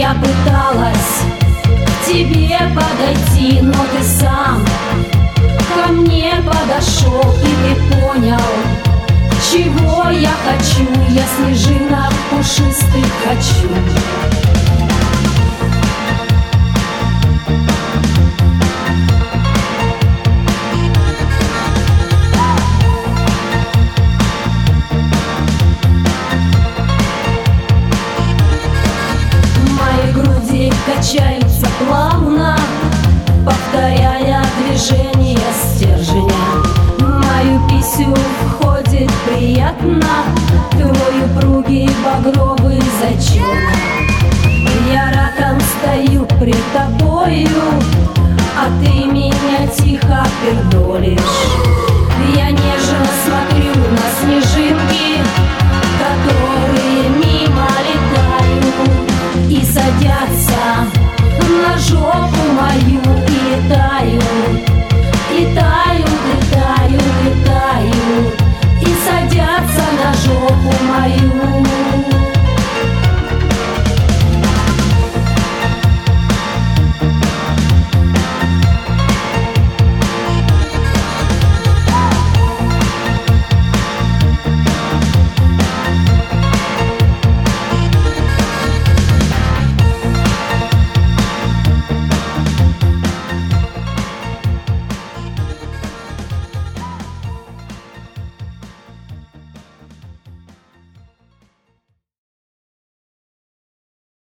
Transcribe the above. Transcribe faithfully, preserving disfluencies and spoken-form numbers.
Я пыталась к тебе подойти, но ты сам ко мне подошел, и ты понял, чего я хочу. Я снежинок пушистых хочу. Качаются плавно, повторяя движение стержня. В мою писю входит приятно твой упругий багровый зачет. Я раком стою пред тобою, а ты меня тихо пердолишь. Я нежно смотрю на снежинки, которые мимо летают и садятся на жёлтый